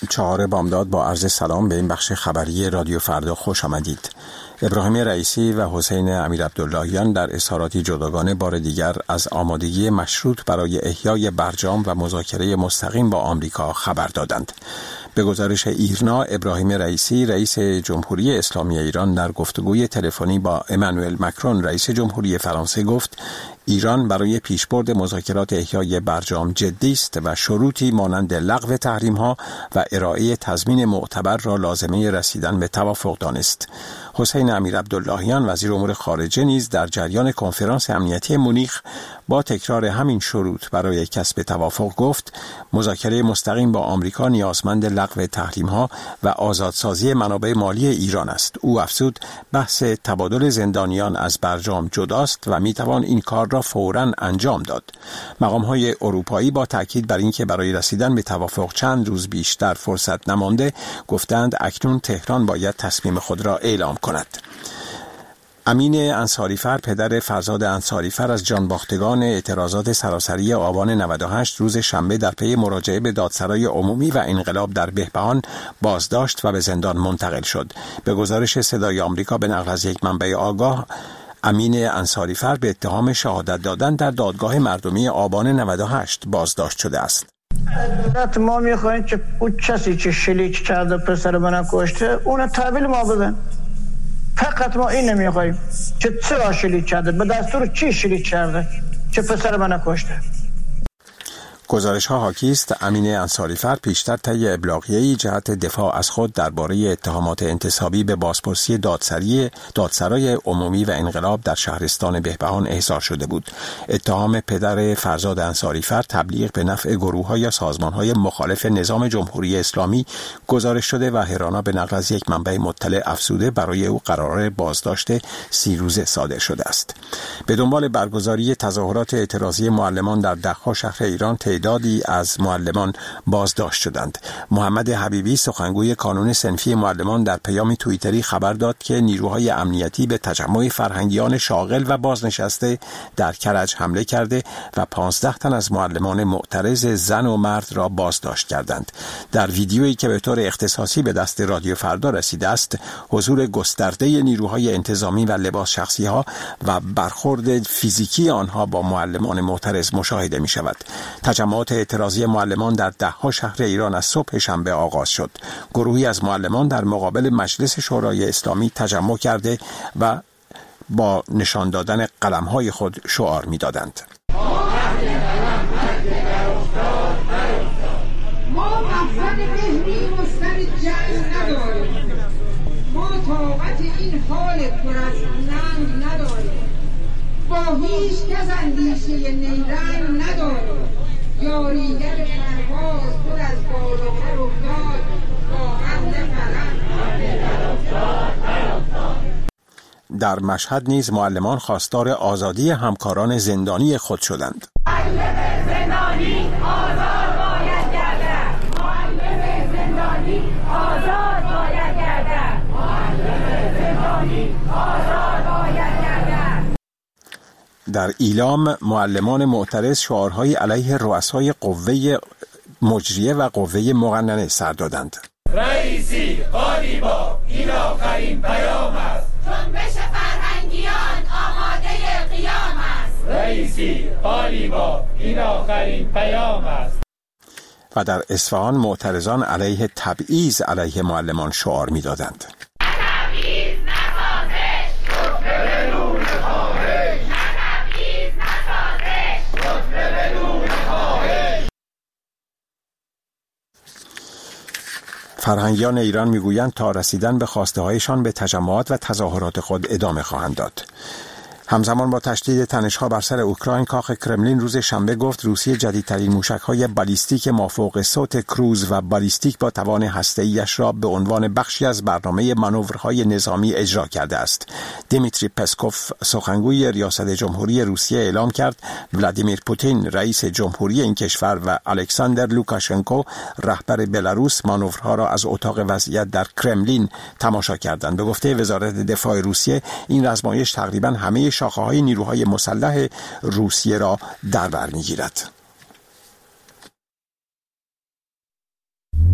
4 بامداد با عرض سلام به این بخش خبری رادیو فردا خوش آمدید. ابراهیم رئیسی و حسین امیرعبداللهیان در اظهاراتی جداگانه بار دیگر از آمادگی مشروط برای احیای برجام و مذاکره مستقیم با آمریکا خبر دادند. به گزارش ایرنا، ابراهیم رئیسی رئیس جمهوری اسلامی ایران در گفتگوی تلفنی با امانوئل مکرون رئیس جمهوری فرانسه گفت ایران برای پیشبرد مذاکرات احیای برجام جدی است و شروطی مانند لغو تحریم‌ها و ارائه تضمین معتبر را لازمه رسیدن به توافق دانست. حسین امیرعبداللهیان وزیر امور خارجه نیز در جریان کنفرانس امنیتی مونیخ با تکرار همین شروط برای کسب توافق گفت مذاکره مستقیم با آمریکا نیازمند لغو تحریم‌ها و آزادسازی منابع مالی ایران است. او افزود بحث تبادل زندانیان از برجام جداست و میتوان این کار را فوراً انجام داد. مقام‌های اروپایی با تاکید بر اینکه برای رسیدن به توافق چند روز بیشتر فرصت نمانده گفتند اکنون تهران باید تصمیم خود را اعلام کند. امین انصاریفر پدر فرزاد انصاریفر از جانباختگان اعتراضات سراسری آبان 98 روز شنبه در پی مراجعه به دادسرای عمومی و انقلاب در بهبهان بازداشت و به زندان منتقل شد. به گزارش صدای آمریکا به نقل از یک منبع آگاه، امین انصاریفر به اتهام شهادت دادن در دادگاه مردمی آبان 98 بازداشت شده است. دولت ما میخواهیم که اون کسی که شلیک کرده پسر من کشته اون تحویل ما بدن. فقط ما این نمیخواهیم که چرا شلیک کرده، به دستور چی شلیک کرده که پسر من کشته. گزارش ها حاکی است امین انصاریفر پیشتر طی ابلاغیه‌ای جهت دفاع از خود درباره اتهامات انتسابی به بازپرسی دادسرای عمومی و انقلاب در شهرستان بهبهان احضار شده بود. اتهام پدر فرزاد انصاریفر تبلیغ به نفع گروه‌ها یا سازمان‌های مخالف نظام جمهوری اسلامی گزارش شده و هرانا به نقل از یک منبع مطلع افزوده برای او قرار بازداشت 30 روزه صادر شده است. به دنبال برگزاری تظاهرات اعتراضی معلمان در ده‌ها شهر ایران تعدادی از معلمان بازداشت شدند. محمد حبیبی سخنگوی کانون صنفی معلمان در پیامی توییتری خبر داد که نیروهای امنیتی به تجمع فرهنگیان شاغل و بازنشسته در کرج حمله کرده و 15 تن از معلمان معترض زن و مرد را بازداشت کردند. در ویدیویی که به طور اختصاصی به دست رادیو فردا رسیده است، حضور گسترده نیروهای انتظامی و لباس شخصی ها و برخورد فیزیکی آنها با معلمان معترض مشاهده می شود. تجمعات اعتراضی معلمان در ده‌ها شهر ایران از صبح شنبه آغاز شد. گروهی از معلمان در مقابل مجلس شورای اسلامی تجمع کرده و با نشان دادن قلم‌های خود شعار می‌دادند. ما مقصد مهری و سر جنگ نداریم. ما طاقت این حال پر از ننگ نداریم. با هیچ کس اندیشه نیرنگ نداریم. یاریگر پرواز پر از بال و پر افتاد با حمل فلک در مشهد نیز معلمان خواستار آزادی همکاران زندانی خود شدند. معلم زندانی آزاد باید گردد. معلم زندانی آزاد باید گردد. معلم زندانی آزاد باید گردد. در ایلام معلمان معترض شعارهای علیه رؤسای قوه مجریه و قوه مقننه سر دادند. رئیسی قالیبا این آخرین پیام است. جنبش فرهنگیان آماده قیام است. رئیسی قالیبا این آخرین پیام است. و در اصفهان معترضان علیه تبعیض علیه معلمان شعار می‌دادند. فرهنگیان ایران میگویند تا رسیدن به خواسته‌هایشان به تجمعات و تظاهرات خود ادامه خواهند داد. همزمان با تشدید تنش‌ها بر سر اوکراین، کاخ کرملین روز شنبه گفت روسیه جدیدترین موشک‌های بالیستیک مافوق صوت کروز و بالیستیک با توان هسته‌ایش را به عنوان بخشی از برنامه مانورهای نظامی اجرا کرده است. دیمیتری پسکوف سخنگوی ریاست جمهوری روسیه اعلام کرد ولادیمیر پوتین رئیس جمهوری این کشور و الکساندر لوکاشنکو رهبر بلاروس مانورها را از اتاق وضعیت در کرملین تماشا کردند. به گفته وزارت دفاع روسیه این آزمایش تقریباً همه شاخه‌های نیروهای مسلح روسیه را در بر می‌گیرد.